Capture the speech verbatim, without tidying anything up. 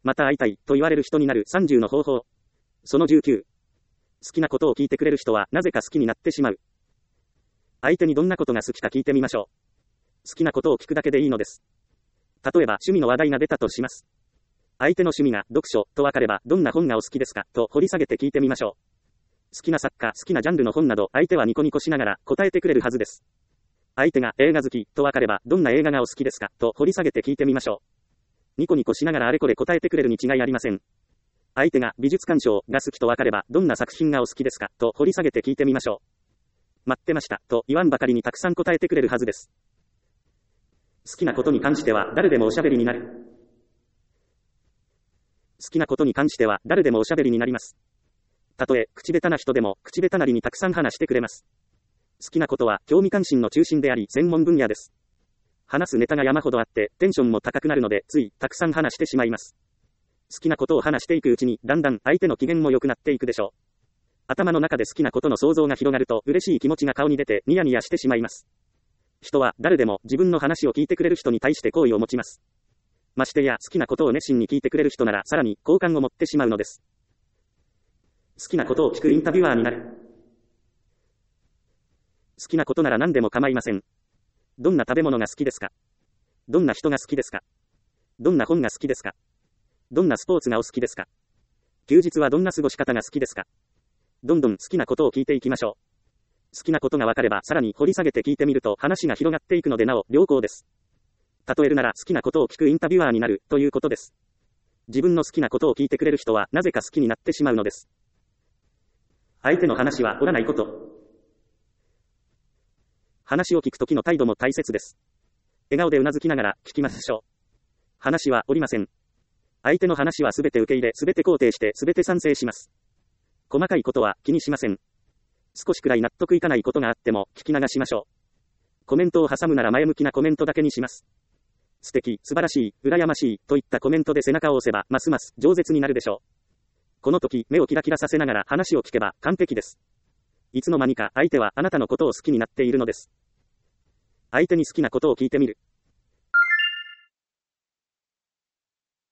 また会いたいと言われる人になるさんじゅうの方法。そのじゅうきゅう。好きなことを聞いてくれる人はなぜか好きになってしまう。相手にどんなことが好きか聞いてみましょう。好きなことを聞くだけでいいのです。例えば趣味の話題が出たとします。相手の趣味が読書と分かればどんな本がお好きですかと掘り下げて聞いてみましょう。好きな作家、好きなジャンルの本など相手はニコニコしながら答えてくれるはずです。相手が映画好きと分かればどんな映画がお好きですかと掘り下げて聞いてみましょう。ニコニコしながらあれこれ答えてくれるに違いありません。相手が美術鑑賞が好きと分かればどんな作品がお好きですかと掘り下げて聞いてみましょう。待ってましたと言わんばかりにたくさん答えてくれるはずです。好きなことに関しては誰でもおしゃべりになる。好きなことに関しては誰でもおしゃべりになります。たとえ口下手な人でも口下手なりにたくさん話してくれます。好きなことは興味関心の中心であり専門分野です。話すネタが山ほどあってテンションも高くなるのでついたくさん話してしまいます。好きなことを話していくうちにだんだん相手の機嫌も良くなっていくでしょう。頭の中で好きなことの想像が広がると嬉しい気持ちが顔に出てニヤニヤしてしまいます。人は誰でも自分の話を聞いてくれる人に対して好意を持ちます。ましてや好きなことを熱心に聞いてくれる人ならさらに好感を持ってしまうのです。好きなことを聞くインタビュアーになる。好きなことなら何でも構いません。どんな食べ物が好きですか？どんな人が好きですか？どんな本が好きですか？どんなスポーツがお好きですか？休日はどんな過ごし方が好きですか？どんどん好きなことを聞いていきましょう。好きなことが分かればさらに掘り下げて聞いてみると話が広がっていくのでなお良好です。例えるなら好きなことを聞くインタビュアーになるということです。自分の好きなことを聞いてくれる人はなぜか好きになってしまうのです。相手の話は折らないこと。話を聞くときの態度も大切です。笑顔でうなずきながら聞きましょう。話は折りません。相手の話はすべて受け入れ、すべて肯定して、すべて賛成します。細かいことは気にしません。少しくらい納得いかないことがあっても聞き流しましょう。コメントを挟むなら前向きなコメントだけにします。素敵、素晴らしい、羨ましいといったコメントで背中を押せばますます饒舌になるでしょう。この時目をキラキラさせながら話を聞けば完璧です。いつの間にか相手はあなたのことを好きになっているのです。相手に好きなことを聞いてみる。